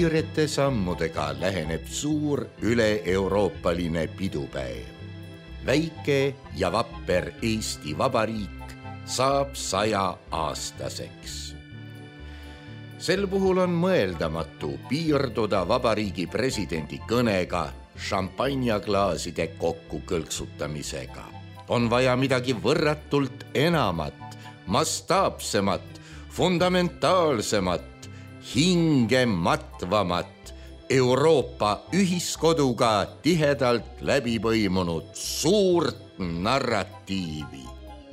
kiirete sammudega läheneb suur üle-euroopaline pidupäev. Väike ja vapper Eesti Vabariik saab 100-aastaseks. Sel puhul on mõeldamatu piirduda vabariigi presidendi kõnega šampanjaklaaside kokku kõlksutamisega. On vaja midagi võrratult enamat, mastaapsemat, fundamentaalsemat, hinge matvamat, Euroopa ühiskoduga tihedalt läbi põimunud suurt narratiivi.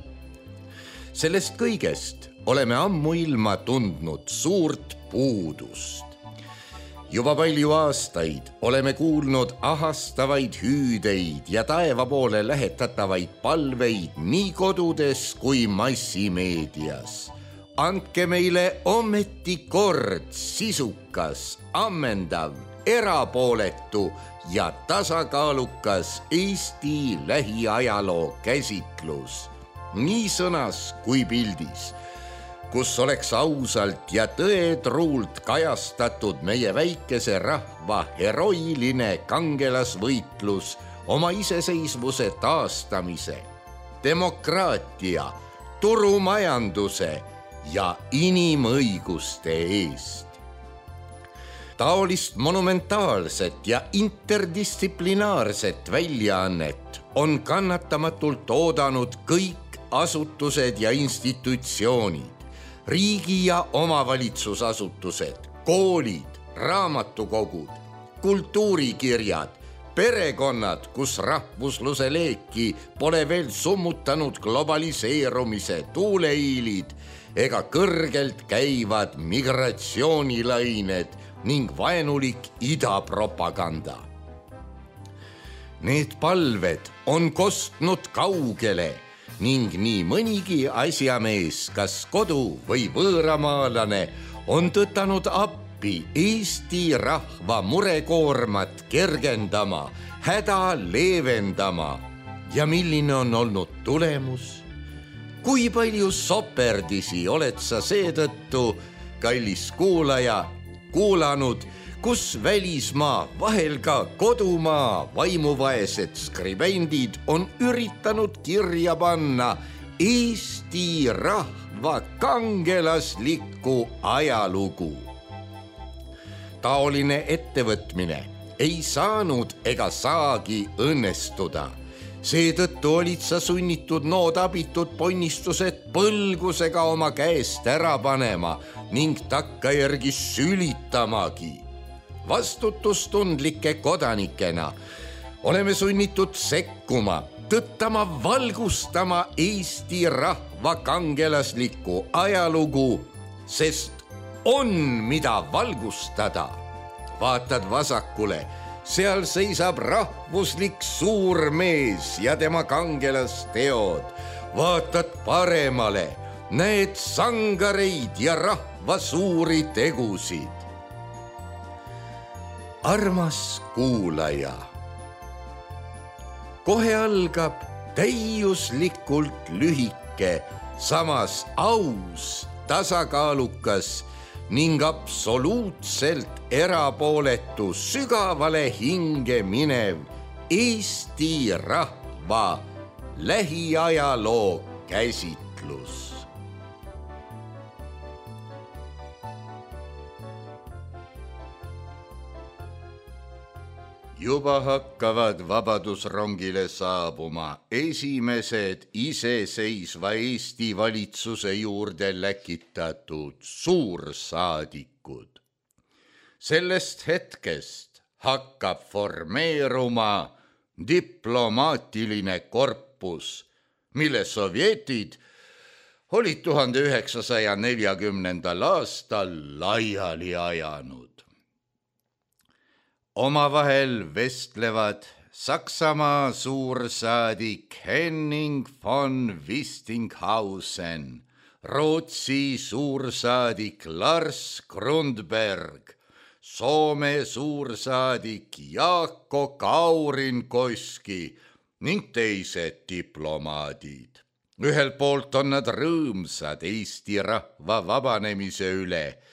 Sellest kõigest oleme ammuilma tundnud suurt puudust. Juba palju aastaid oleme kuulnud ahastavaid hüüdeid ja taeva poole lähetatavaid palveid nii kodudes kui massimeedias. Andke meile ometi kord sisukas, ammendav, erapooletu ja tasakaalukas Eesti lähiajaloo käsitlus, nii sõnas kui pildis, kus oleks ausalt ja tõetruult kajastatud meie väikese rahva heroiline kangelasvõitlus oma iseseisvuse taastamise, demokraatia, turumajanduse ja inimõiguste eest. Taolist monumentaalset ja interdistsiplinaarset väljaannet on kannatamatult oodanud kõik asutused ja institutsioonid, riigi- ja omavalitsusasutused, koolid, raamatukogud, kultuurikirjad, perekonnad, kus rahvusluse leeki pole veel summutanud globaliseerumise tuuleiilid ega kõrgelt käivad migratsioonilained ning vaenulik idapropaganda. Need palved on kostnud kaugele ning nii mõnigi asjamees, kas kodu- või võõramaalane, on tõtanud appi Eesti rahva murekoormat kergendama, häda leevendama. Ja milline on olnud tulemus? Kui palju soperdisi oled sa seetõttu, kallis kuulaja, kuulanud, kus välismaa, vahel ka kodumaa vaimuvaesed skribendid on üritanud kirja panna Eesti rahva kangelaslikku ajalugu. Taoline ettevõtmine ei saanud ega saagi õnnestuda. Seetõttu olid sa sunnitud nood abitud ponnistused põlgusega oma käest ära panema ning takkajärgi sülitamagi. Vastutustundlike kodanikena oleme sunnitud sekkuma, tõttama, valgustama Eesti rahva kangelaslikku ajalugu, sest on mida valgustada. Vaatad vasakule, seal seisab rahvuslik suurmees ja tema kangelasteod. Vaatad paremale, näed sangareid ja rahva suuri tegusid. Armas kuulaja, kohe algab täiuslikult lühike, samas aus, tasakaalukas ning absoluutselt erapooletu, sügavale hinge minev Eesti rahva lähiajaloo käsitlus. Juba hakkavad vabadusrongile saabuma esimesed iseseisva Eesti valitsuse juurde läkitatud suursaadikud. Sellest hetkest hakkab formeeruma diplomaatiline korpus, mille sovjetid olid 1940. aastal laiali ajanud. Omavahel vestlevad Saksamaa suursaadik Henning von Wistinghausen, Rootsi suursaadik Lars Grundberg, Soome suursaadik Jaakko Kaurinkoski ning teised diplomaadid. Ühelt poolt on nad rõõmsad Eesti rahva vabanemise üle,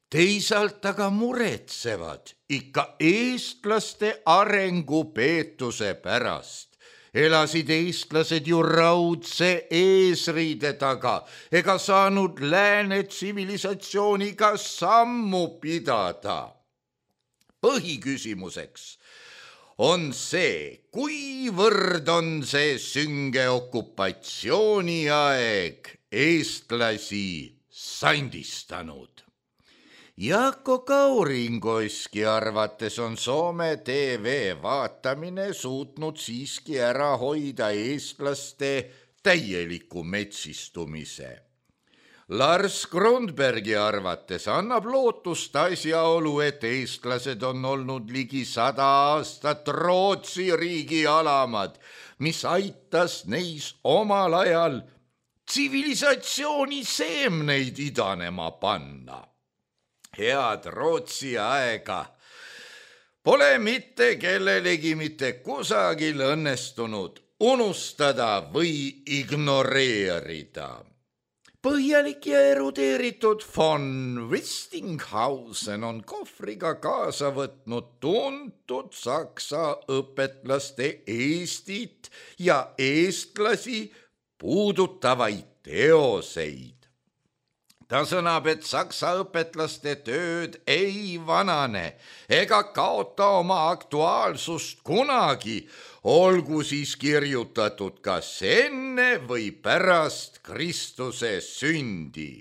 teisalt aga muretsevad ikka eestlaste arengupeetuse pärast. Elasid eestlased ju raudse eesriide taga ega saanud lääne tsivilisatsiooniga sammu pidada. Põhiküsimuseks on see, kuivõrd on see sünge okupatsiooniaeg eestlasi sandistanud. Jaakko Kauringoski arvates on Soome TV vaatamine suutnud siiski ära hoida eestlaste täieliku metsistumise. Lars Grundbergi arvates annab lootust asjaolu, et eestlased on olnud ligi 100 aastat Rootsi riigi alamad, mis aitas neis omal ajal tsivilisatsiooni seemneid idanema panna. Head Rootsi aega pole mitte kellelegi mitte kusagil õnnestunud unustada või ignoreerida. Põhjalik ja erudeeritud von Westinghausen on kohvriga kaasa võtnud tuntud saksa õpetlaste Eestit ja eestlasi puudutavaid teoseid. Ta sõnab, et saksa õpetlaste tööd ei vanane ega kaota oma aktuaalsust kunagi, olgu siis kirjutatud kas enne või pärast Kristuse sündi.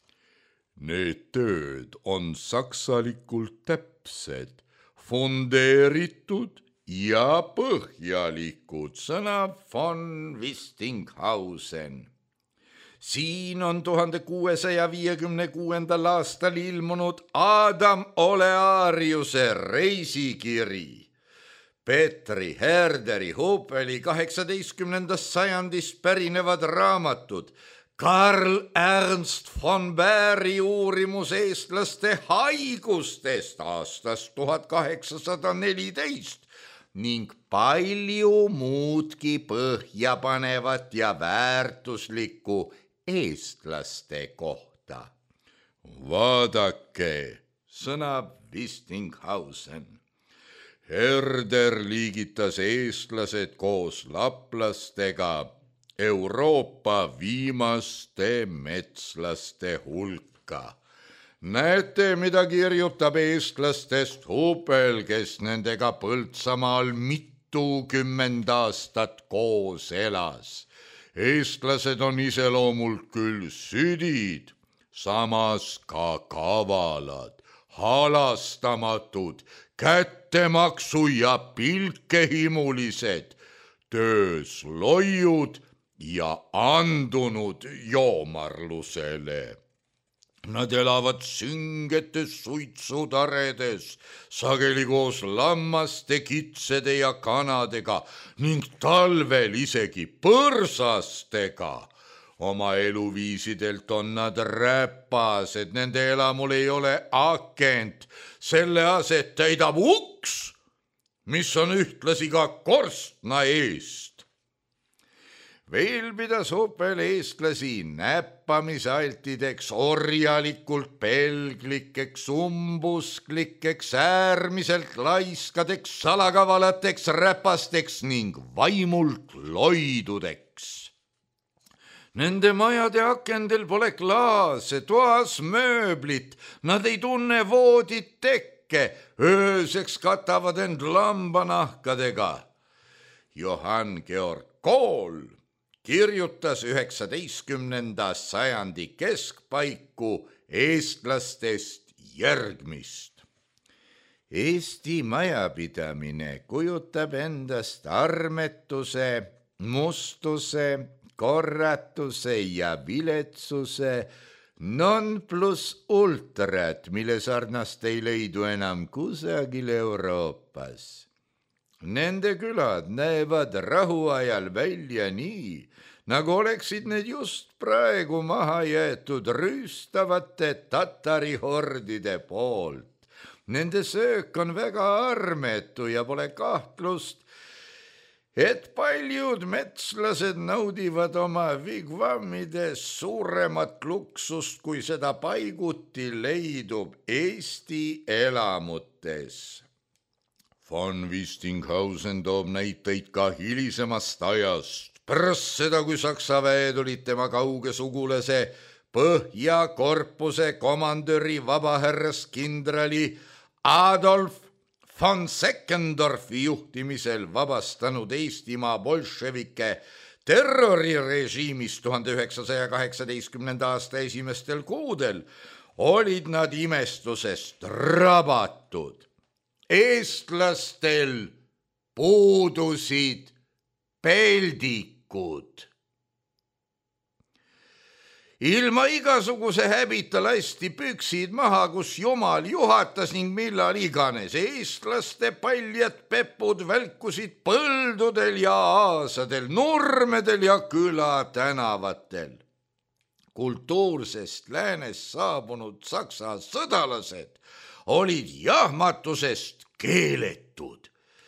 Need tööd on saksalikult täpsed, fundeeritud ja põhjalikud, sõnab von Westinghausen. Siin on 1656. aastal ilmunud Adam Oleariuse reisikiri. Petri Herderi Hupeli 18. sajandist pärinevad raamatud, Karl Ernst von Bäri uurimus eestlaste haigustest aastast 1814 ning palju muudki põhjapanevat ja väärtuslikku eestlaste kohta. Vaadake, sõnab Westinghausen. Herder liigitas eestlased koos laplastega Euroopa viimaste metslaste hulka. Näete, mida kirjutab eestlastest Hupel, kes nendega Põltsamaal 20 aastat koos elas. Eestlased on iseloomult küll südid, samas ka kavalad, halastamatud, kättemaksu ja pilkehimulised, töös loiud ja andunud joomarlusele. Nad elavad süngetes suitsutaredes, sageli koos lammaste, kitsede ja kanadega ning talvel isegi põrsastega. Oma eluviisidelt on nad räpased, nende elamul ei ole akent, selle aset täidab uks, mis on ühtlasi ka korstna eest. Veel pidas Hupel eestlasi näppamisaltideks, orjalikult pelglikeks, umbusklikeks, äärmiselt laiskadeks, salakavalateks, räpasteks ning vaimult loidudeks. Nende majade akendel pole klaase, toas mööblit, nad ei tunne voodit tekke, ööseks katavad end lambanahkadega. Johann Georg Kool kirjutas 19. sajandi keskpaiku eestlastest järgmist. Eesti majapidamine kujutab endast armetuse, mustuse, korratuse ja viletsuse non plus ultrat, mille sarnast ei leidu enam kusagil Euroopas. Nende külad näevad rahuajal välja nii, nagu oleksid need just praegu maha jäetud rüüstavate tatari hordide poolt. Nende söök on väga armetu ja pole kahtlust, et paljud metslased naudivad oma vigvammides suuremat luksust, kui seda paiguti leidub Eesti elamutes. Von Wistinghausen toob näiteid ka hilisemast ajast, pärast seda, kui Saksa väed olid tema kauge sugulase Põhjakorpuse komandöri vabahärraskindrali Adolf von Seckendorfi juhtimisel vabastanud Eestimaa bolševike terrorirežiimist 1918. aasta esimestel kuudel, olid nad imestusest rabatud. Eestlastel puudusid peldikud. Ilma igasuguse häbita lasti püksid maha, kus jumal juhatas ning millal iganes eestlaste paljad pepud välkusid põldudel ja aasadel, nurmedel ja külatänavatel. Kultuursest läänest saabunud saksa sõdalased olid jahmatusest keeletud.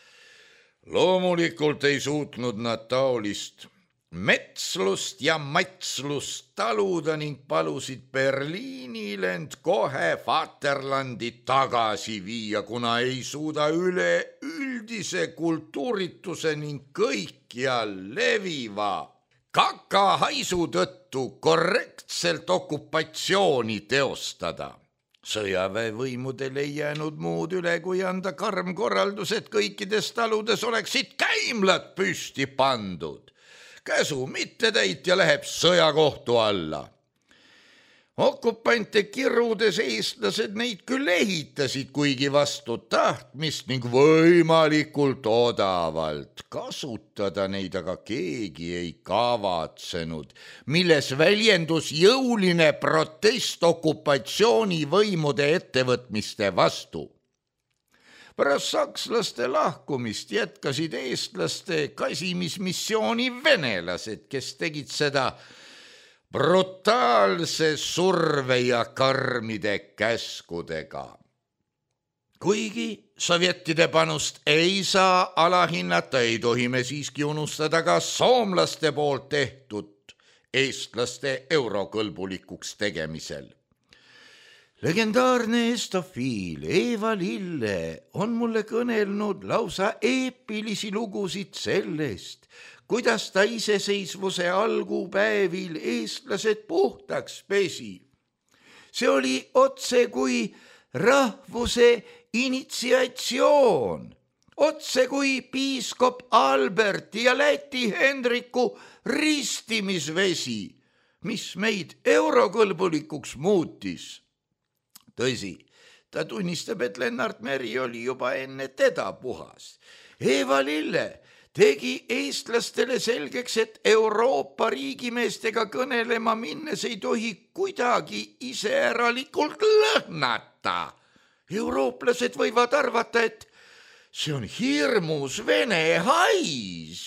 Loomulikult ei suutnud nad taolist metslust ja matslust taluda ning palusid Berliinil end kohe Vaterlandi tagasi viia, kuna ei suuda üleüldise kultuurituse ning kõikjal leviva kakahaisu tõttu korrektselt okupatsiooni teostada. Sõjaväevõimudel ei jäänud muud üle, kui anda karm korraldus, et kõikides taludes oleksid käimlad püsti pandud. Käsu mittetäitja läheb sõjakohtu alla. Okupante kirudes eestlased neid küll ehitasid, kuigi vastu tahtmist ning võimalikult odavalt. Kasutada neid aga keegi ei kavatsenud, milles väljendus jõuline protest okupatsioonivõimude ettevõtmiste vastu. Pärast sakslaste lahkumist jätkasid eestlaste kasimismissiooni venelased, kes tegid seda brutaalse surve ja karmide käskudega. Kuigi sovjettide panust ei saa alahinnata, ei tohi me siiski unustada ka soomlaste poolt tehtud eestlaste eurokõlbulikuks tegemisel. Legendaarne estofiil Eva Lille on mulle kõnelnud lausa eepilisi lugusid sellest, kuidas ta iseseisvuse algupäevil eestlased puhtaks pesi. See oli otse kui rahvuse initsiatsioon, otse kui piiskop Alberti ja Läti Hendriku ristimisvesi, mis meid eurokõlbulikuks muutis. Tõsi, ta tunnistab, et Lennart Meri oli juba enne teda puhas. Eva Lille tegi eestlastele selgeks, et Euroopa riigimeestega kõnelema minnes ei tohi kuidagi iseäralikult lõhnata. Eurooplased võivad arvata, et see on hirmus vene hais.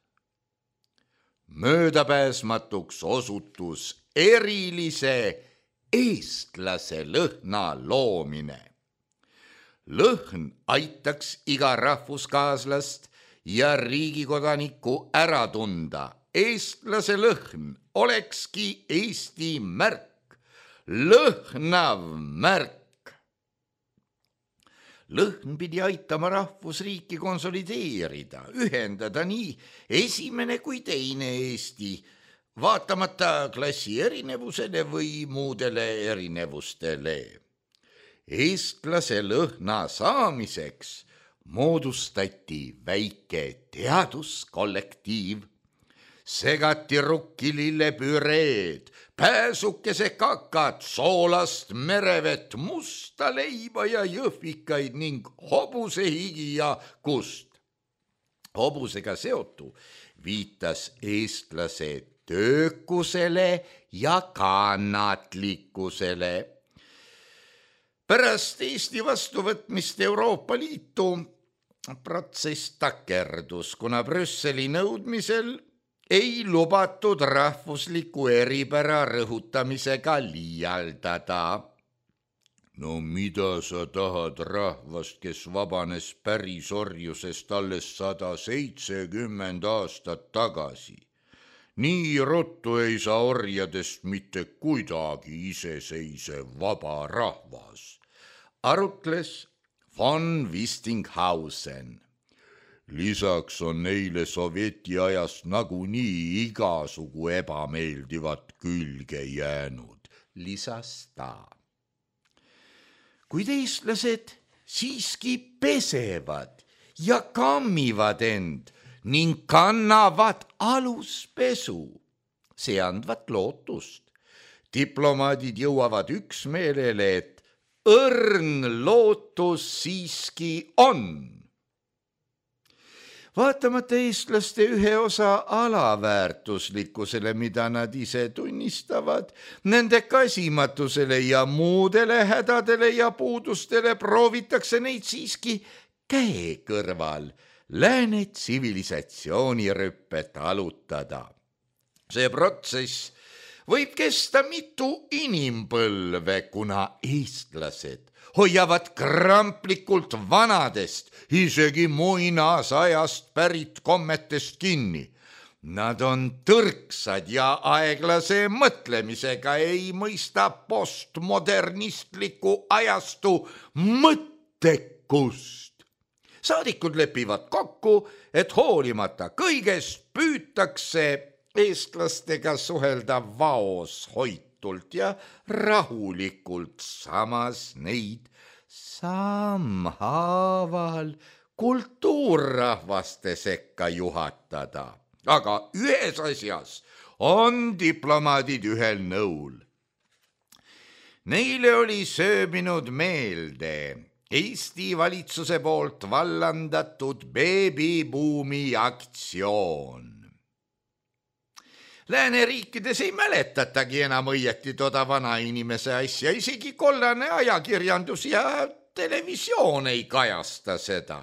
Möödapääsmatuks osutus erilise eestlase lõhna loomine. Lõhn aitaks iga rahvuskaaslast ja riigikodanikku ära tunda. Eestlase lõhn olekski Eesti märk, lõhnav märk. Lõhn pidi aitama rahvusriiki konsolideerida, ühendada nii esimene kui teine Eesti, vaatamata klassi erinevusele või muudele erinevustele. Eestlase lõhna saamiseks moodustati väike teaduskollektiiv. Segati rukki lillepüreed, pääsukese kakad, soolast merevett, musta leiba ja jõhvikaid ning hobuse higi ja kust. Hobusega seotu viitas eestlase töökusele ja kannatlikkusele. Pärast Eesti vastuvõtmist Euroopa Liitu protsess takerdus, kuna Brüsseli nõudmisel ei lubatud rahvusliku eripära rõhutamisega liialdada. no mida sa tahad rahvast, kes vabanes pärisorjusest alles 170 aastat tagasi? Nii ruttu ei saa orjadest mitte kuidagi iseseisev vaba rahvas, arutles von Wistinghausen. Lisaks on neile sovjeti ajast nagunii igasugu ebameeldivat külge jäänud, lisas ta. Kuid eestlased siiski pesevad ja kammivad end ning kannavad aluspesu. See andvat lootust. Diplomaadid jõuavad üksmeelele, et õrn lootus siiski on. Vaatamata eestlaste ühe osa alaväärtuslikkusele, mida nad ise tunnistavad, nende kasimatusele ja muudele hädadele ja puudustele proovitakse neid siiski käe kõrval lääne tsivilisatsiooni rüppe talutada. See protsess võib kesta mitu inimpõlve, kuna eestlased hoiavad kramplikult vanadest, isegi muinasajast pärit kommetest kinni. Nad on tõrksad ja aeglase mõtlemisega ei mõista postmodernistliku ajastu mõttekust. Saadikud lepivad kokku, et hoolimata kõigest püütakse eestlastega suhelda vaoshoitult ja rahulikult, samas neid sammhaaval kultuurrahvaste sekka juhatada. Aga ühes asjas on diplomaadid ühel nõul. Neile oli sööbinud meelde Eesti valitsuse poolt vallandatud beebibuumi aktsioon. Lääneriikides ei mäletatagi enam õieti toda vanainimese asja, isegi kollane ajakirjandus ja televisioon ei kajasta seda.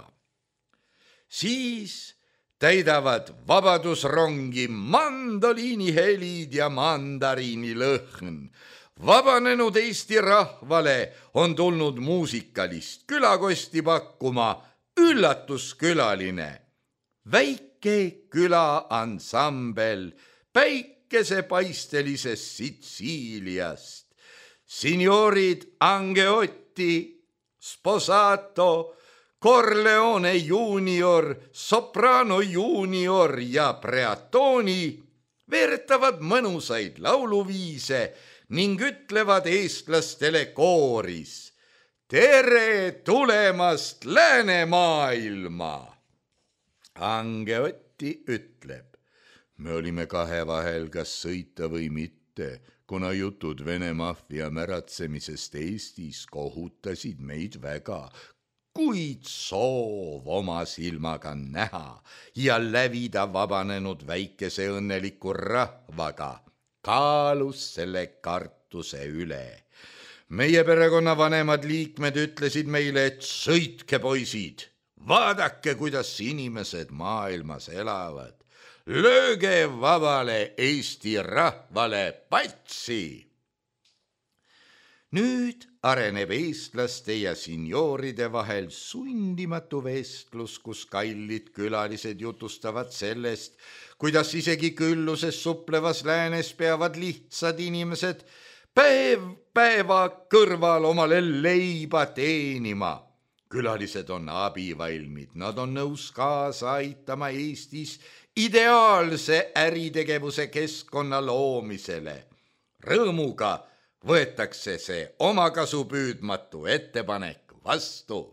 Siis täidavad vabadusrongi mandoliinihelid ja mandariinilõhn. Vabanenud Eesti rahvale on tulnud muusikalist külakosti pakkuma üllatuskülaline, väike külaansambel päikesepaistelisest Sitsiiliast. Signorid Angeotti, Sposato, Corleone junior, Soprano junior ja Preatoni veeretavad mõnusaid lauluviise ning ütlevad eestlastele kooris: tere tulemast läänemaailma! Angeotti ütleb: me olime kahe vahel, kas sõita või mitte, kuna jutud Vene maffia märatsemisest Eestis kohutasid meid väga, kuid soov oma silmaga näha ja lävida vabanenud väikese õnneliku rahvaga kaalus selle kartuse üle. Meie perekonna vanemad liikmed ütlesid meile, et sõitke, poisid, vaadake, kuidas inimesed maailmas elavad. Lööge vabale Eesti rahvale patsi. Nüüd areneb eestlaste ja signooride vahel sundimatu vestlus, kus kallid külalised jutustavad sellest, kuidas isegi külluses suplevas läänes peavad lihtsad inimesed päeva kõrval omale leiba teenima. Külalised on abivalmid, nad on nõus kaasa aitama Eestis ideaalse äritegevuse keskkonna loomisele. Rõõmuga võetakse see omakasupüüdmatu ettepanek vastu.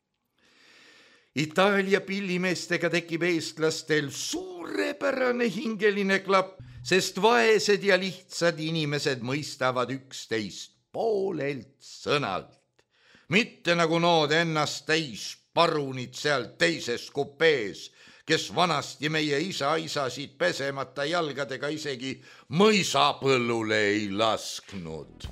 Itaalia pillimeestega tekib eestlastel suurepärane hingeline klapp, sest vaesed ja lihtsad inimesed mõistavad üksteist poolelt sõnalt. Mitte nagu nood ennast täis parunid seal teises kupees, kes vanasti meie isa-isasid pesemata jalgadega isegi mõisapõllule ei lasknud.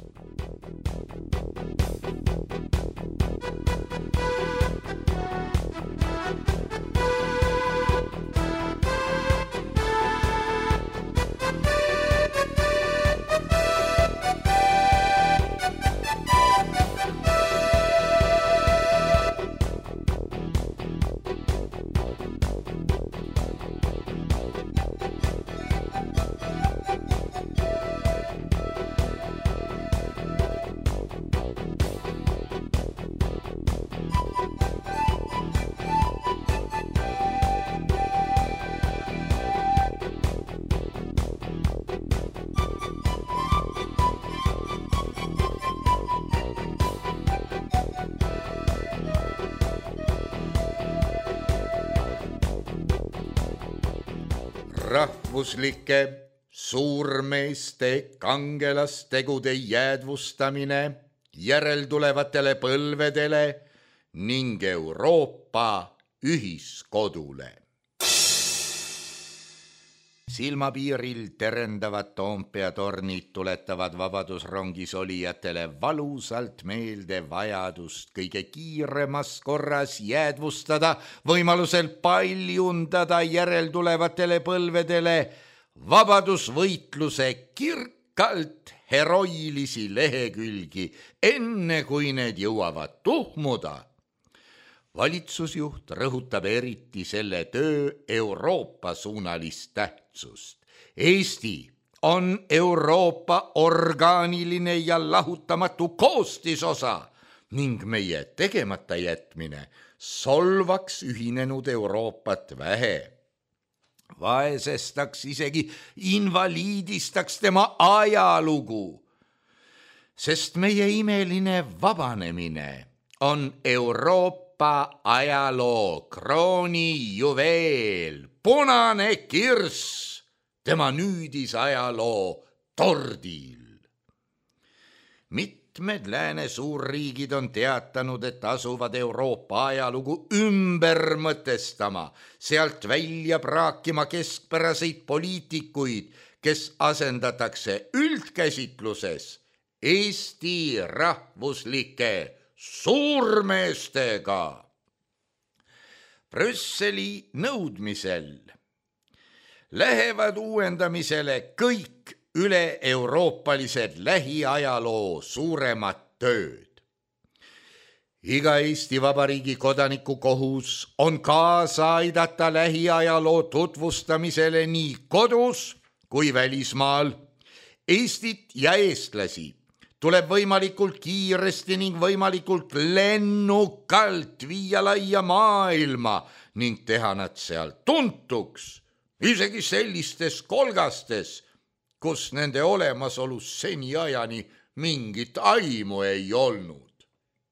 rahvuslike suurmeeste kangelastegude jäädvustamine järeltulevatele põlvedele ning Euroopa ühiskodule. Silmapiiril terendavad Toompea tornid tuletavad vabadusrongis olijatele valusalt meelde vajadust kõige kiiremas korras jäädvustada, võimalusel paljundada järeltulevatele põlvedele vabadusvõitluse kirkalt heroilisi lehekülgi, enne kui need jõuavad tuhmuda. Valitsusjuht rõhutab eriti selle töö Euroopa suunalist tähtsust. Eesti on Euroopa orgaaniline ja lahutamatu koostisosa ning meie tegemata jätmine solvaks ühinenud Euroopat vähe. Vaesestaks, isegi invaliidistaks tema ajalugu, sest meie imeline vabanemine on Euroopa ajaloo kroonijuveel, punane kirss tema nüüdisajaloo tordil. Mitmed lääne suurriigid on teatanud, et asuvad Euroopa ajalugu ümber mõtestama, sealt välja praakima keskpäraseid poliitikuid, kes asendatakse üldkäsitluses Eesti rahvuslike suurmeestega. Brüsseli nõudmisel lähevad uuendamisele kõik üle-euroopalised lähiajaloo suuremad tööd. Iga Eesti Vabariigi kodaniku kohus on kaasa aidata lähiajaloo tutvustamisele nii kodus kui välismaal. Eestit ja eestlasi tuleb võimalikult kiiresti ning võimalikult lennukalt viia laia maailma ning teha nad seal tuntuks, isegi sellistes kolgastes, kus nende olemasolus seniajani mingit aimu ei olnud.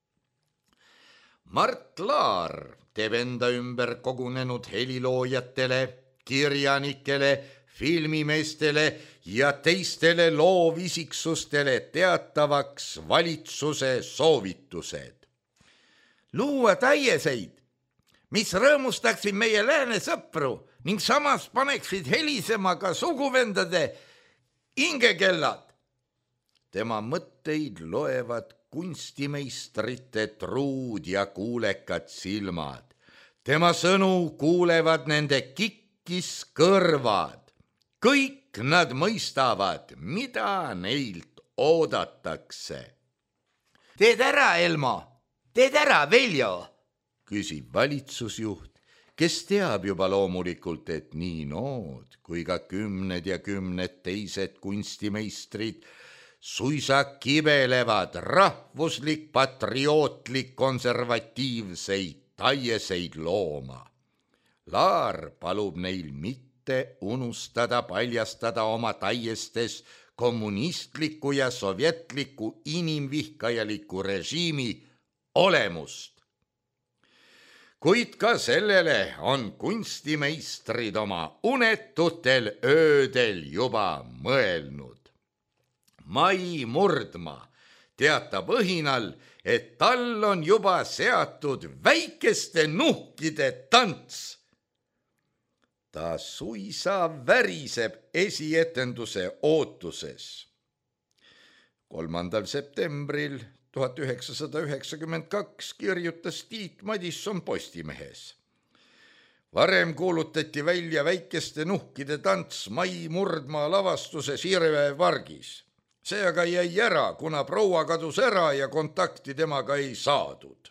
Mart Laar teeb enda ümber kogunenud heliloojatele, kirjanikele, filmimeestele ja teistele loovisiksustele teatavaks valitsuse soovitused. Luua täieseid, mis rõõmustaksid meie lääne sõpru ning samas paneksid helisema ka suguvendade hingekellad. Tema mõtteid loevad kunstimeistrite truud ja kuulekad silmad. Tema sõnu kuulevad nende kikkis kõrvad. Kõik nad mõistavad, mida neilt oodatakse. Teed ära, Elmo, teed ära, Veljo, küsib valitsusjuht, kes teab juba loomulikult, et nii nood kui ka kümned ja kümned teised kunstimeistrid suisa kibelevad rahvuslik, patriootlik, konservatiivseid taieseid looma. Laar palub neil mitte unustada, paljastada oma taiestes kommunistliku ja sovjetliku inimvihkajaliku režiimi olemust. Kuid ka sellele on kunstimeistrid oma unetutel öödel juba mõelnud. Mai Murdma teatab õhinal, et tal on juba seatud väikeste nuhkide tants. Ta suisa väriseb esietenduse ootuses. 3. septembril 1992 kirjutas Tiit Madisson Postimehes. Varem kuulutati välja väikeste nuhkide tants Mai Murdma lavastuse Sirve pargis. See aga jäi ära, kuna proua kadus ära ja kontakti temaga ei saadud.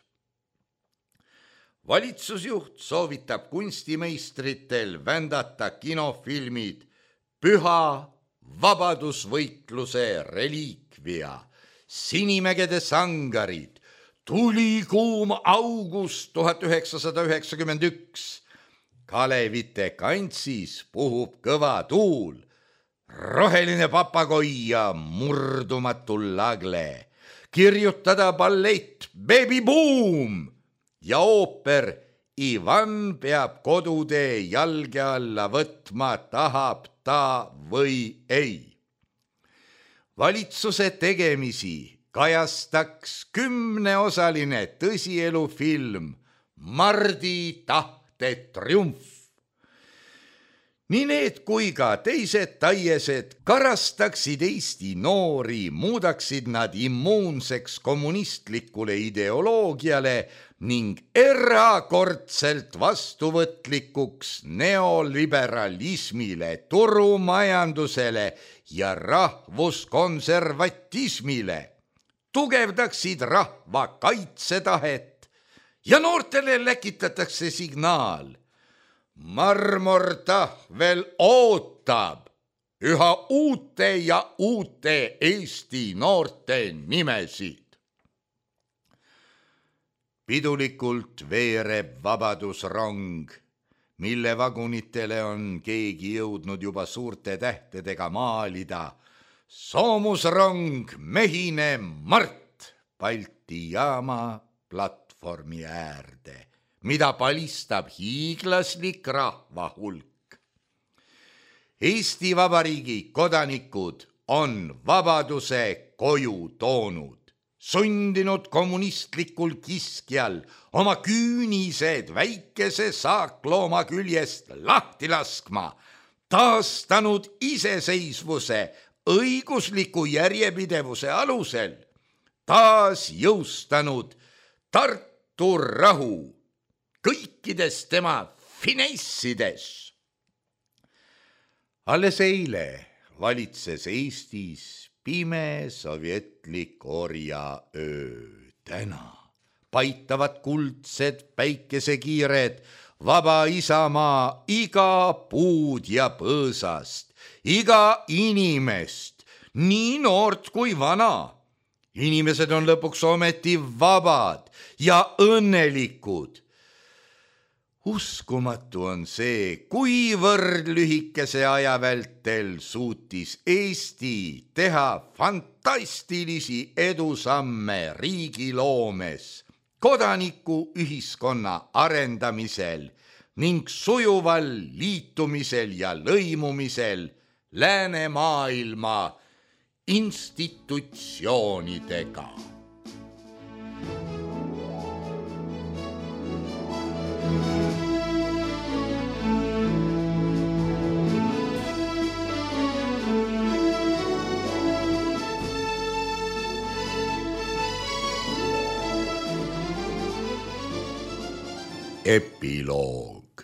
Valitsusjuht soovitab kunstimeistritel vändata kinofilmid Püha vabadusvõitluse reliikvia, Sinimägede sangarid, Tulikuum august 1991, Kalevite kantsis puhub kõva tuul, Roheline papagoi ja Murdumatu lagle, kirjutada ballett Baby Boom ja ooper Ivan peab kodutee jalge alla võtma, tahab ta või ei. Valitsuse tegemisi kajastaks 10-osaline tõsielufilm Mardi tahte triumf. Nii need kui ka teised taiesed karastaksid Eesti noori, muudaksid nad immuunseks kommunistlikule ideoloogiale ning erakordselt vastuvõtlikuks neoliberalismile, turumajandusele ja rahvuskonservatismile, tugevdaksid rahva kaitsetahet ja noortele läkitatakse signaal. Marmortahvel ootab üha uute ja uute Eesti noorte nimesid. Pidulikult veereb vabadusrong, mille vagunitele on keegi jõudnud juba suurte tähtedega maalida. Soomusrong Mehine Mart Balti jaama platvormi äärde, mida palistab hiiglaslik rahva hulk. Eesti Vabariigi kodanikud on vabaduse koju toonud, sundinud kommunistlikul kiskjal oma küünised väikese saaklooma küljest lahti laskma, taastanud iseseisvuse õigusliku järjepidevuse alusel, taas jõustanud Tartu rahu kõikides tema finessides. Alles eile valitses Eestis pime sovjetlik orjaöö. Täna paitavad kuldsed päikesekiired vaba isamaa iga puud ja põõsast, iga inimest, nii noort kui vana. Inimesed on lõpuks ometi vabad ja õnnelikud. Uskumatu on see, kuivõrd lühikese aja vältel suutis Eesti teha fantastilisi edusamme riigiloomes, kodanikuühiskonna arendamisel ning sujuval liitumisel ja lõimumisel läänemaailma institutsioonidega. Epiloog.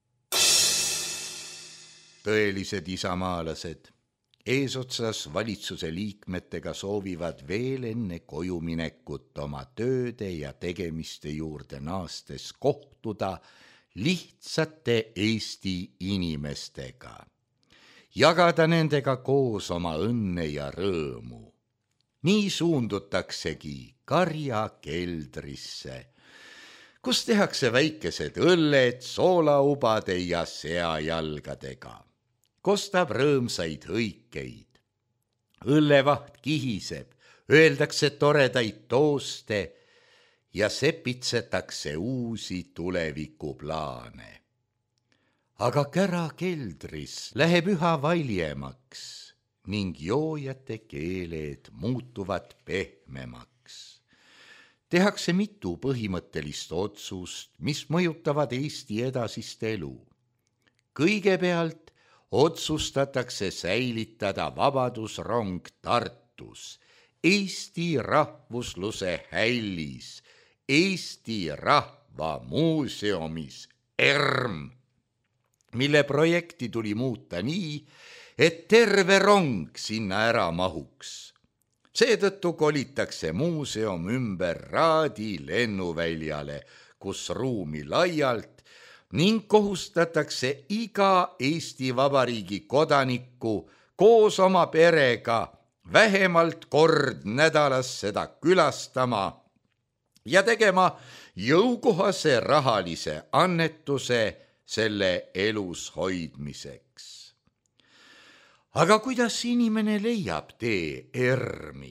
Tõelised isamaalased eesotsas valitsuse liikmetega soovivad veel enne kojuminekut oma tööde ja tegemiste juurde naastes kohtuda lihtsate Eesti inimestega, jagada nendega koos oma õnne ja rõõmu. Nii suundutaksegi karjakeldrisse, kus tehakse väikesed õlled soolaubade ja seajalgadega, kostab rõõmsaid hõikeid. Õllevaht kihiseb, öeldakse toredaid tooste ja sepitsetakse uusi tulevikuplaane. Aga kärakeldris läheb üha valjemaks ning joojate keeled muutuvad pehmemaks. Tehakse mitu põhimõttelist otsust, mis mõjutavad Eesti edasist elu. Kõigepealt otsustatakse säilitada vabadusrong Tartus, Eesti rahvusluse hällis, Eesti Rahva Muuseumis ERM, mille projekti tuli muuta nii, et terve rong sinna ära mahuks. Seetõttu kolitakse muuseum ümber Raadi lennuväljale, kus ruumi laialt, ning kohustatakse iga Eesti Vabariigi kodanikku koos oma perega vähemalt kord nädalas seda külastama ja tegema jõukohase rahalise annetuse selle elus hoidmiseks. Aga kuidas inimene leiab tee ERM-i?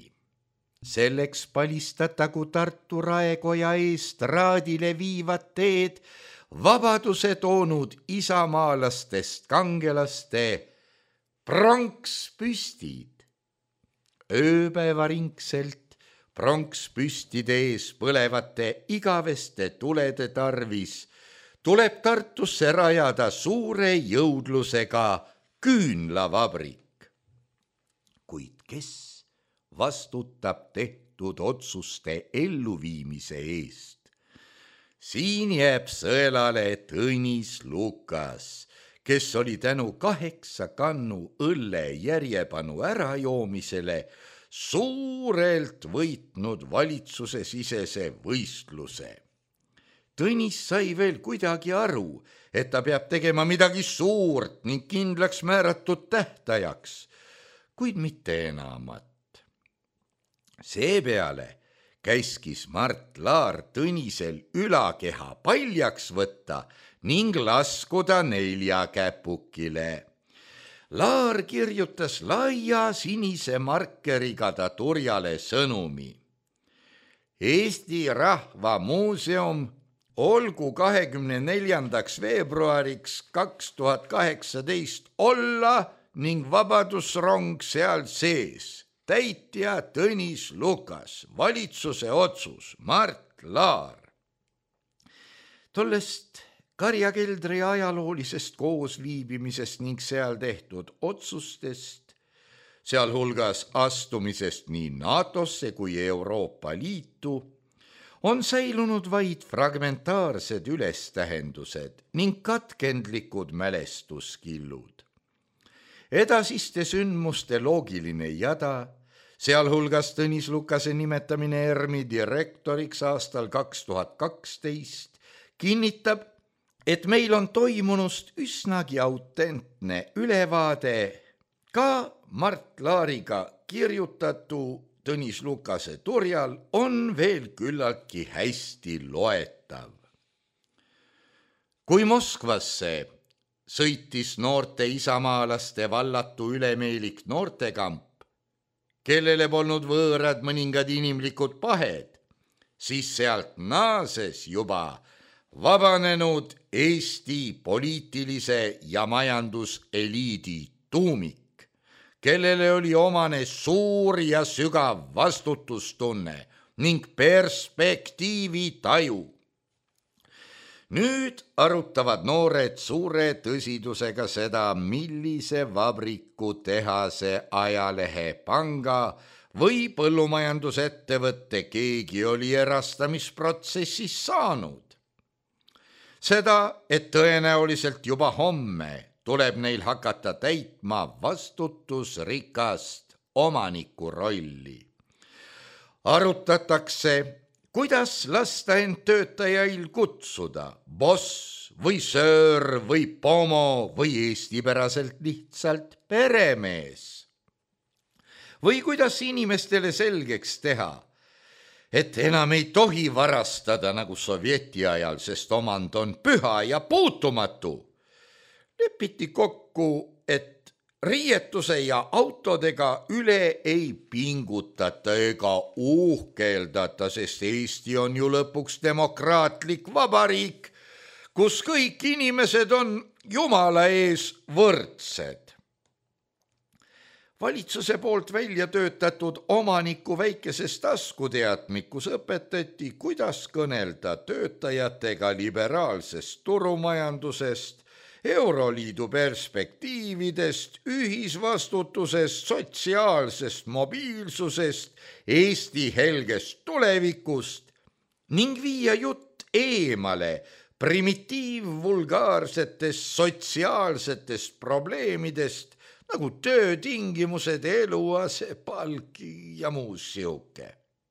Selleks palistatagu Tartu raekoja eest Raadile viivad teed vabaduse toonud isamaalastest kangelaste pronkspüstid. Ööpäevaringselt pronkspüstide ees põlevate igaveste tulede tarvis tuleb Tartusse rajada suure jõudlusega küünlavabrik. Kuid kes vastutab tehtud otsuste elluviimise eest? Siin jääb sõelale Tõnis Lukas, kes oli tänu 8 kannu õlle järjepanu ärajoomisele suurelt võitnud valitsuse sisese võistluse. Tõnis sai veel kuidagi aru, et ta peab tegema midagi suurt ning kindlaks määratud tähtajaks, kuid mitte enamat. Seepeale käskis Mart Laar Tõnisel ülakeha paljaks võtta ning laskuda 4 käpukile. Laar kirjutas laia sinise markeriga ta turjale sõnumi. Eesti Rahva Muuseum olgu 24. veebruariks 2018 olla ning vabadusrong seal sees. Täitja Tõnis Lukas, valitsuse otsus, Mart Laar. Tollest karjakeldri ajaloolisest koosviibimisest ning seal tehtud otsustest, sealhulgas astumisest nii NATOsse kui Euroopa Liitu, on säilunud vaid fragmentaarsed ülestähendused ning katkendlikud mälestuskillud. Edasiste sündmuste loogiline jada, sealhulgas Tõnis Lukase nimetamine ERM-i direktoriks aastal 2012, kinnitab, et meil on toimunust üsnagi autentne ülevaade ka Mart Laariga kirjutatu Tõnis Lukase turjal on veel küllaltki hästi loetav. Kui Moskvasse sõitis noorte isamaalaste vallatu ülemeelik noortekamp, kellele polnud võõrad mõningad inimlikud pahed, siis sealt naases juba vabanenud Eesti poliitilise ja majanduseliidi tuumik, kellele oli omane suur ja sügav vastutustunne ning perspektiivitaju. Nüüd arutavad noored suure tõsidusega seda, millise vabriku, tehase, ajalehe, panga või põllumajandusettevõtte keegi oli erastamisprotsessis saanud. Seda, et tõenäoliselt juba homme tuleb neil hakata täitma vastutusrikast omaniku rolli. Arutatakse, kuidas lasta end töötajail kutsuda, boss või söör või pomo või eestipäraselt lihtsalt peremees. Või kuidas inimestele selgeks teha, et enam ei tohi varastada nagu sovjeti ajal, sest omand on püha ja puutumatu. Lepiti kokku, et riietuse ja autodega üle ei pingutata ega uhkeldata, sest Eesti on ju lõpuks demokraatlik vabariik, kus kõik inimesed on Jumala ees võrdsed. Valitsuse poolt välja töötatud omaniku väikeses taskuteadmikus õpetati, kuidas kõnelda töötajatega liberaalsest turumajandusest, Euroliidu perspektiividest, ühisvastutusest, sotsiaalsest mobiilsusest, Eesti helgest tulevikust ning viia jutt eemale primitiivvulgaarsetest sotsiaalsetest probleemidest nagu töötingimused, eluase, palk ja muu sihuke.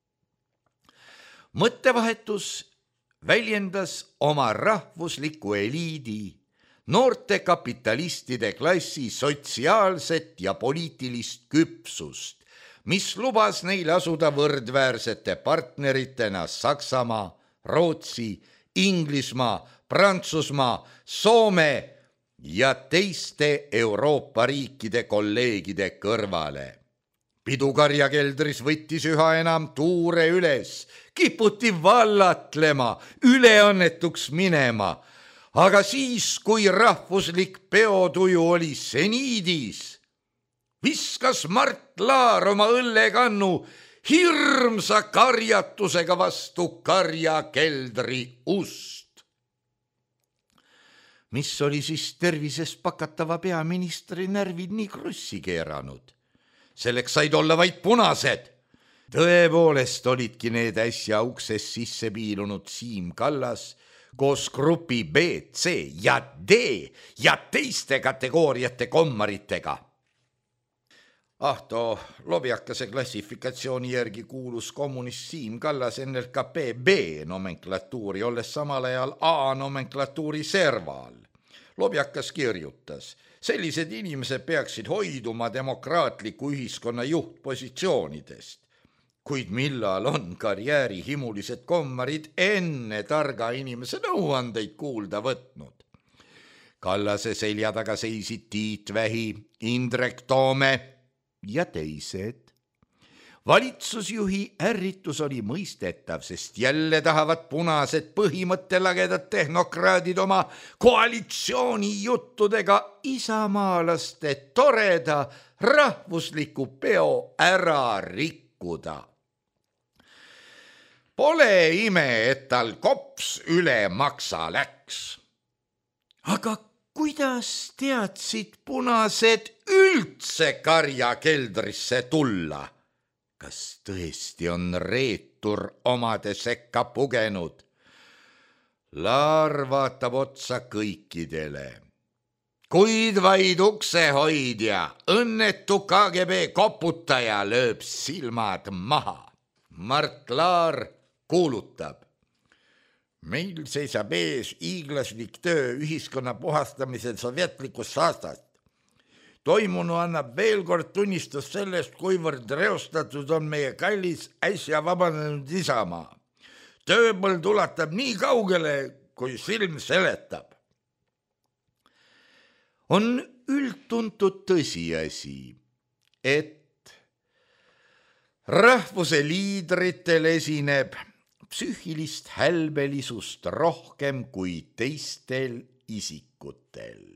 Mõttevahetus väljendas oma rahvusliku eliidi, noorte kapitalistide klassi sotsiaalset ja poliitilist küpsust, mis lubas neil asuda võrdväärsete partneritena Saksamaa, Rootsi, Inglismaa, Prantsusmaa, Soome ja teiste Euroopa riikide kolleegide kõrvale. Pidukarjakeldris võttis üha enam tuure üles, kiputi vallatlema, üleõnnetuks minema. aga siis, kui rahvuslik peotuju oli seniidis, viskas Mart Laar oma õllekannu hirmsa karjatusega vastu karjakeldri ust. Mis oli siis tervises pakatava peaministri närvid nii krussi keeranud? Selleks said olla vaid punased. Tõepoolest olidki need äsja ukses sisse piilunud Siim Kallas koos grupi B, C ja D ja teiste kategooriate kommaritega. Too lobjakase klassifikatsiooni järgi kuulus kommunist Siim Kallas NLKP B-nomenklatuuri, olles samal ajal A-nomenklatuuri serval. Lobjakas kirjutas, sellised inimesed peaksid hoiduma demokraatliku ühiskonna juhtpositsioonidest. Kuid millal on karjäärihimulised kommarid enne targa inimese nõuandeid kuulda võtnud? Kallase selja taga seisid Tiit Vähi, Indrek Toome ja teised. Valitsusjuhi ärritus oli mõistetav, sest jälle tahavad punased põhimõttelagedad tehnokraadid oma koalitsioonijuttudega isamaalaste toreda rahvusliku peo ära rikkuda. Pole ime, et tal kops üle maksa läks. Aga kuidas teadsid punased üldse karjakeldrisse tulla? Kas tõesti on reetur omade sekka pugenud? Laar vaatab otsa kõikidele. Kuid vaid uksehoidja, õnnetu KGB koputaja lööb silmad maha. Mart Laar kuulutab. Meil seisab ees hiiglaslik töö ühiskonna puhastamisel sovjetlikust saastast. Toimunu annab veel kord tunnistust sellest, kuivõrd reostatud on meie kallis äsja vabanenud isamaa. Tööpõld ulatab nii kaugele, kui silm seletab. On üldtuntud tõsiasi, et rahvuse liidritel esineb psüühilist hälbelisust rohkem kui teistel isikutel.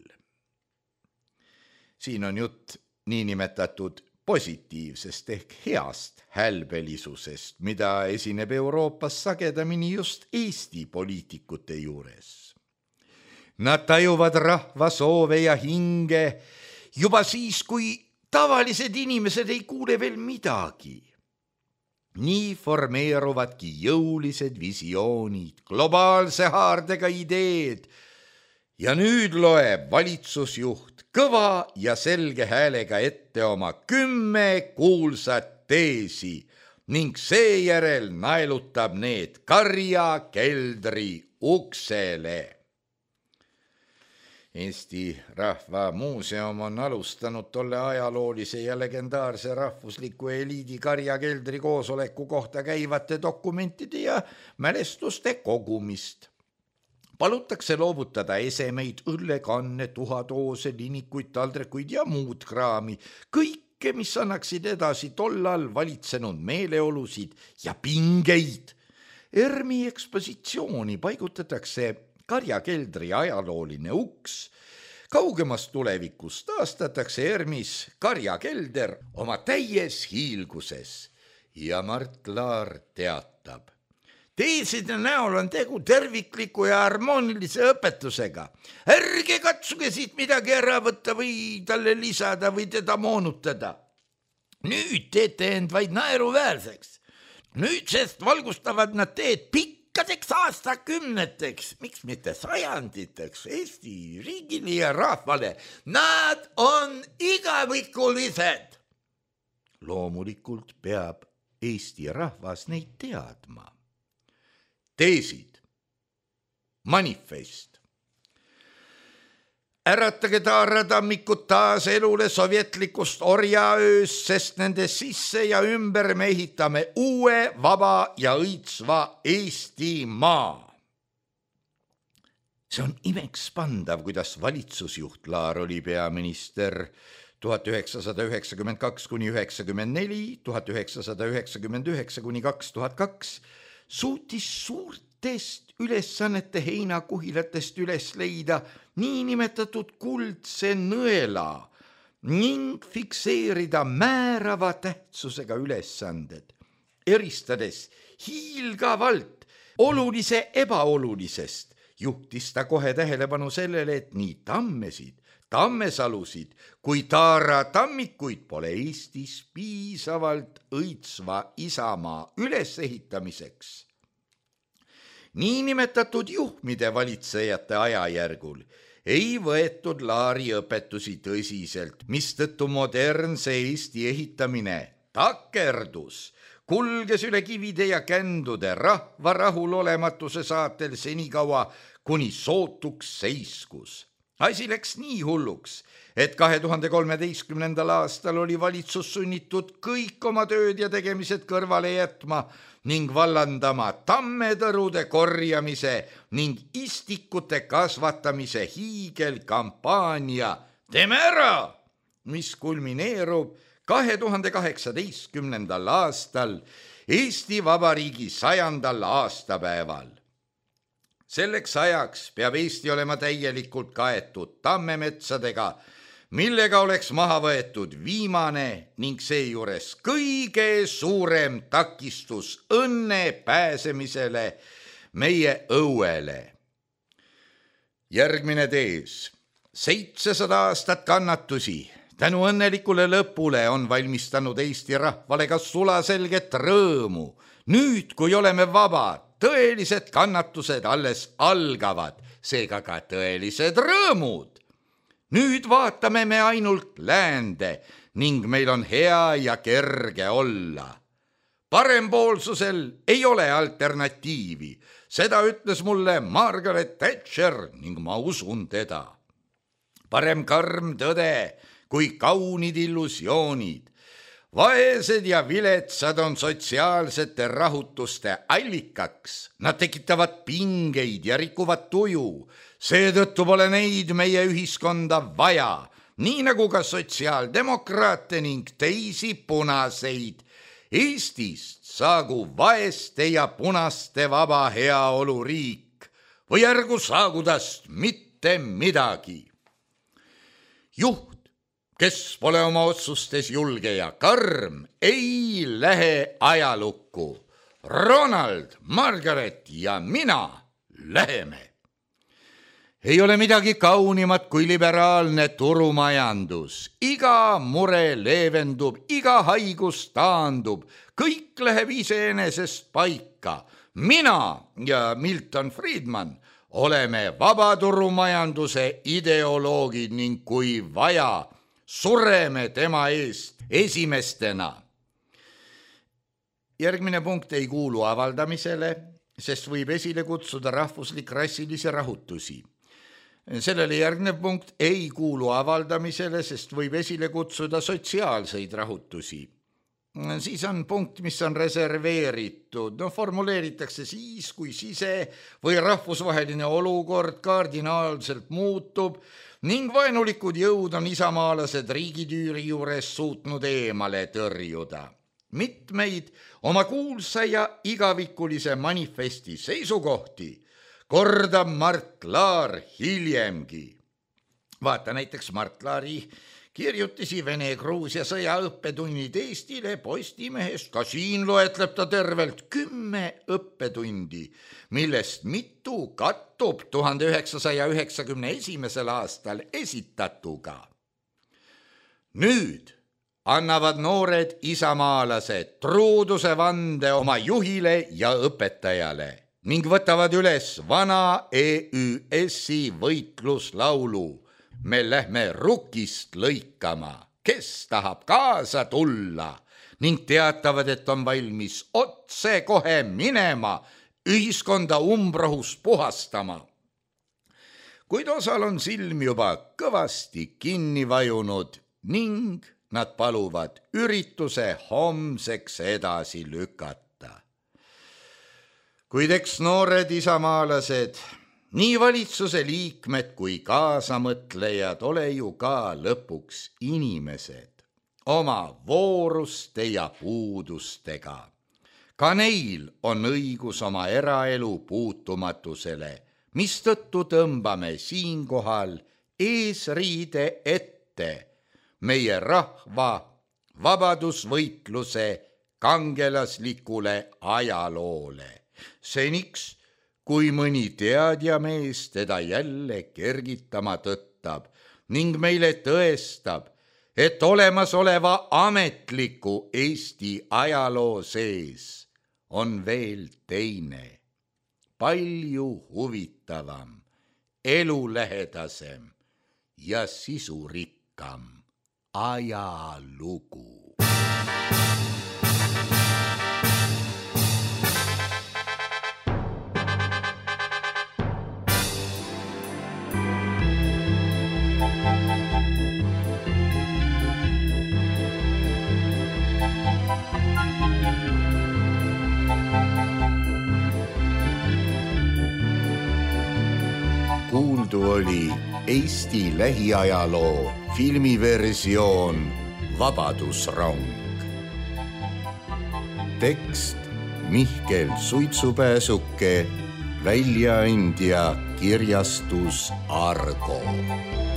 Siin on jutt niinimetatud positiivsest ehk heast hälbelisusest, mida esineb Euroopas sagedamini just Eesti poliitikute juures. Nad tajuvad rahva soove ja hinge juba siis, kui tavalised inimesed ei kuule veel midagi. Nii formeeruvadki jõulised visioonid, globaalse haardega ideed ja nüüd loeb valitsusjuht kõva ja selge häälega ette oma 10 kuulsat teesi ning seejärel naelutab need karjakeldri uksele. Eesti Rahva Muuseum on alustanud tolle ajaloolise ja legendaarse rahvusliku eliidi karjakeldri koosoleku kohta käivate dokumentide ja mälestuste kogumist. Palutakse loovutada esemeid, õllekanne, tuhatoose, linikuid, taldrekuid ja muud kraami. Kõike, mis annaksid edasi tollal valitsenud meeleolusid ja pingeid. ERMi ekspositsiooni paigutatakse karjakeldri ajalooline uks. Kaugemas tulevikus taastatakse ERMis karjakelder oma täies hiilguses. Ja Mart Laar teatab. Teeside näol on tegu tervikliku ja harmoonilise õpetusega. Ärge katsuge siit midagi ära võtta või talle lisada või teda moonutada. Nüüd teete end vaid naeruväärseks. Nüüdsest valgustavad nad teed pikkadeks aastakümneteks, miks mitte sajanditeks Eesti riigile ja rahvale. Nad on igavikulised. Loomulikult peab Eesti rahvas neid teadma. Teesid. Manifest. Äratage taaradammikud taas elule sovjetlikust orjaööst, sest nende sisse ja ümber me ehitame uue, vaba ja õitsva Eestimaa. See on imekspandav, kuidas valitsusjuht Laar oli peaminister 1992–94, 1999–2002, suutis suurt uutest ülesannete heinakuhilatest üles leida niinimetatud kuldse nõela ning fikseerida määrava tähtsusega ülesanded, eristades hiilgavalt olulise ebaolulisest, juhtis ta kohe tähelepanu sellele, et nii tammesid, tammesalusid kui taaratammikuid pole Eestis piisavalt õitsva isamaa ülesehitamiseks. Niinimetatud juhmide valitsejate ajajärgul ei võetud Laari õpetusi tõsiselt, mistõttu modernse Eesti ehitamine takerdus, kulges üle kivide ja kändude rahva rahulolematuse saatel senikaua, kuni sootuks seiskus. Asi läks nii hulluks, et 2013. aastal oli valitsus sunnitud kõik oma tööd ja tegemised kõrvale jätma ning vallandama tammetõrude korjamise ning istikute kasvatamise hiigelkampaania Teeme ära, mis kulmineerub 2018. aastal Eesti Vabariigi 100. aastapäeval. Selleks ajaks peab Eesti olema täielikult kaetud tammemetsadega, millega oleks maha võetud viimane ning seejuures kõige suurem takistus õnne pääsemisele meie õuele. Järgmine tees. 700 aastat kannatusi tänu õnnelikule lõpule on valmistanud Eesti rahvale ka sulaselget rõõmu. Nüüd, kui oleme vabad, tõelised kannatused alles algavad, seega ka tõelised rõõmud. Nüüd vaatame me ainult läände ning meil on hea ja kerge olla. Parempoolsusel ei ole alternatiivi, seda ütles mulle Margaret Thatcher ning ma usun teda. Parem karm tõde kui kaunid illusioonid. Vaesed ja viletsad on sotsiaalsete rahutuste allikaks. Nad tekitavad pingeid ja rikuvad tuju. Seetõttu pole neid meie ühiskonda vaja, nii nagu ka sotsiaaldemokraate ning teisi punaseid. Eestist saagu vaeste ja punaste vaba heaoluriik või ärgu saagu tast mitte midagi. Juht, kes pole oma otsustes julge ja karm, ei lähe ajalukku. Ronald, Margaret ja mina läheme. Ei ole midagi kaunimat kui liberaalne turumajandus. Iga mure leevendub, iga haigus taandub, kõik läheb iseenesest paika. Mina ja Milton Friedman oleme vabaturumajanduse ideoloogid ning kui vaja, sureme tema eest esimestena. Järgmine punkt ei kuulu avaldamisele, sest võib esile kutsuda rahvuslik-rassilisi rahutusi. Sellele järgnev punkt ei kuulu avaldamisele, sest võib esile kutsuda sotsiaalseid rahutusi. Siis on punkt, mis on reserveeritud. Formuleeritakse siis, kui sise- või rahvusvaheline olukord kardinaalselt muutub ning vaenulikud jõud on isamaalased riigitüüri juures suutnud eemale tõrjuda. Mitmeid oma kuulsa ja igavikulise manifesti seisukohti kordab Mart Laar hiljemgi. Vaata näiteks Mart Laari kirjutisi Vene-Gruusia sõja õppetunnid Eestile Postimehest. Ka siin loetleb ta tervelt 10 õppetundi, millest mitu kattub 1991. aastal esitatuga. Nüüd annavad noored isamaalased truuduse vande oma juhile ja õpetajale ning võtavad üles vana EÜS-i võitluslaulu. Me lähme rukist lõikama, kes tahab kaasa tulla ning teatavad, et on valmis otse kohe minema ühiskonda umbrohus puhastama. Kuid osal on silm juba kõvasti kinni vajunud ning nad paluvad ürituse homseks edasi lükata. Kuid eks noored isamaalased, nii valitsuse liikmed kui kaasamõtlejad ole ju ka lõpuks inimesed oma vooruste ja puudustega. Ka neil on õigus oma eraelu puutumatusele, mistõttu tõmbame siinkohal eesriide ette meie rahva vabadusvõitluse kangelaslikule ajaloole. Seniks, kui mõni teadjamees teda jälle kergitama tõttab ning meile tõestab, et olemasoleva ametliku Eesti ajaloo sees on veel teine, palju huvitavam, elulähedasem ja sisurikkam ajalugu. Kuuldu oli Eesti lähiajaloo filmiversioon Vabadusrong. Tekst Mihkel Suitsupääsuke, väljaandja kirjastus Argo.